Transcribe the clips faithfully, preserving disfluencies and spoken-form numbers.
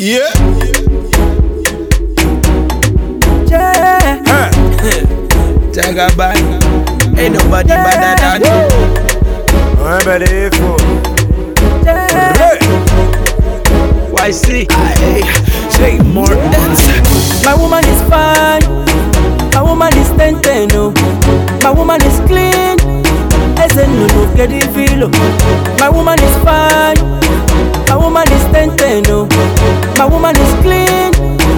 Yeah. Yeah. Huh. Jagaban. Ain't nobody better than you. I'm ready for. Yeah. Y C. I say more dance. My woman is fine. My woman is ten ten, oh. My woman is clean. Ese no no get the feel. My woman is fine. My woman is ten ten, oh. My woman is clean.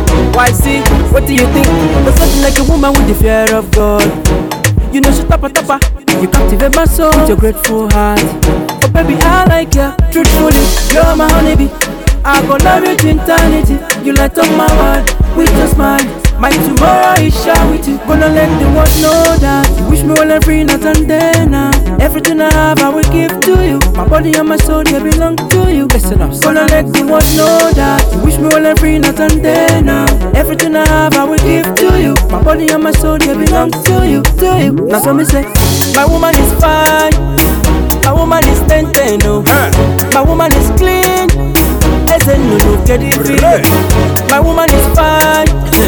Y C, what do you think? There's something like a woman with the fear of God. You know she tapa tapa. You captivate my soul with your grateful heart. Oh baby, I like ya. Truthfully, you're my honeybee. I gon' love you to eternity. You light up my world with your smile. My tomorrow is shine with you. Gonna let the world know that you wish me well and free, not and then now. Everything I have I will give to you. My body and my soul, they belong to you. Listen up. Gonna let the world know that you wish me well and free, not and then now. Everything I have I will give to you. My body and my soul, they belong to you, to you. Now so me say, my woman is fine. My woman is ten ten, oh. My woman is clean. Ese no no get it feel. My woman is fine.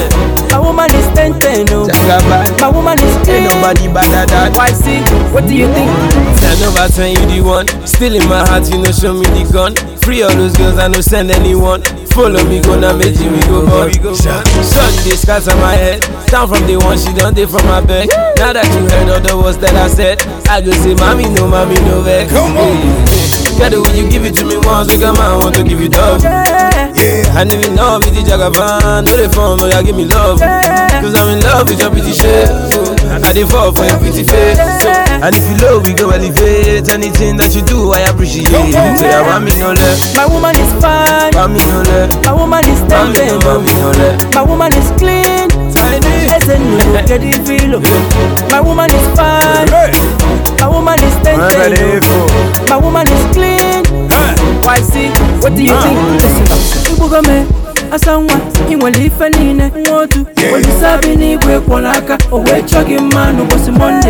My woman is ten ten, oh. Jagaban. My woman is clean. Ain't nobody better than Y C, what do you think? Stand over ten, you the one. Still in my heart, you know, show me the gun. Free all those girls, I no send anyone. Follow me, go now, make you, we go born. Sun, this scars on my head. Down from the one, she done day from my back. Now that you heard all the words that I said, I go say, mommy, no, mommy, no vex. Come on. Get it when you give it to me once, make a man want to give you love. Yeah. I need me love with the Jagaban. No, they phone, no, you give me love. Cause I'm in love with your pretty shape. I did fall for your pretty face. And if you love, we go elevate. Anything that you do, I appreciate. Say, I want me no left. My woman is fine. Want me no left. My woman is ten ten, Want me no left. my woman is clean. Tiny. Ese no get it feel. My woman is fine. My woman is ten I'm ten, ready for. my woman is clean. Y C, what do you think? Listen up. Ibugame, asanwa, inwele ife nine nwotu. Welisabi ni igwe kwolaka, owe chogi manu bosi Monday.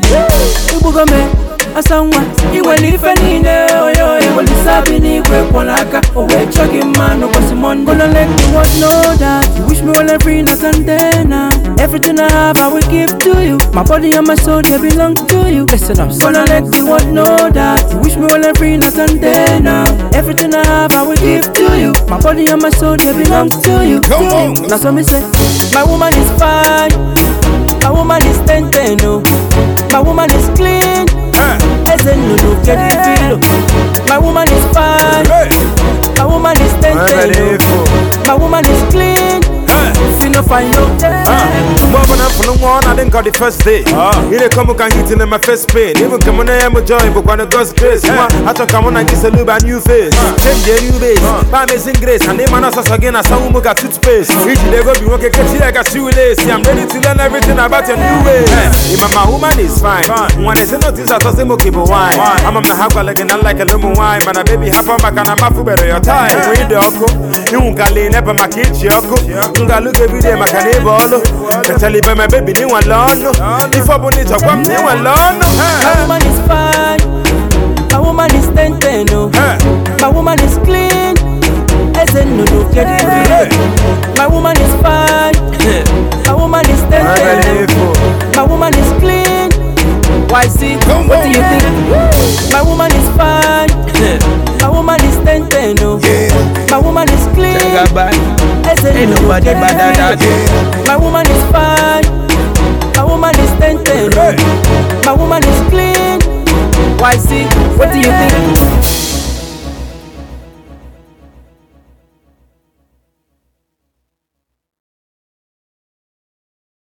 Ibugame, asanwa, inwele ife nine oyoyo. Welisabi ni igwe kwolaka, owe chogi manu bosi Monday. Gonna let the world know that you wish me well and free, not and then now. Everything I have I will give to you. My body and my soul, they belong to you. Listen up. Gonna let the world know that you wish me well and free, not and then now. Everything I have I will give to you. My body and my soul, they belong to you. Come on. Now so me say, my woman is fine. My woman is ten ten, oh. My woman is clean. Ese no no get it feel. My woman is fine. My woman is ten I'm ten, ready oh. for. My woman is clean. Feel no fine, no. Tomorrow when I'm from the one, I didn't call the first day. You dey come can hit in my first pain. Even come on, I'm a joy, but when the God's grace, I talk come on and kiss a little bit new face. Change your new base, by amazing grace, and they man us again as someone who got toothpaste. Each day go be working, get here, I got shoelace. I'm ready to learn everything about your new ways. My woman is fine. When I say no things, I toss them okay, but wine. I'm a mahaka like an like a lemon wine. Man, a baby half a mac and a mafu better your time. We the oko, you won't call in ever my kid, Chioko. I look every day, my canable. I tell you, my baby, new one lawn. If I want it, I want new one lawn. My woman is fine. My woman is ten ten, oh. My woman is clean. Ese no no get it feel. My woman is fine. My woman is ten ten, oh. My woman is clean. Y C, what do you think? My woman is fine. My woman is ten ten, oh. My woman is clean. Jagaban. Ain't nobody better than you. My woman is fine. My woman is ten ten. My woman is clean. Y C, what do you think?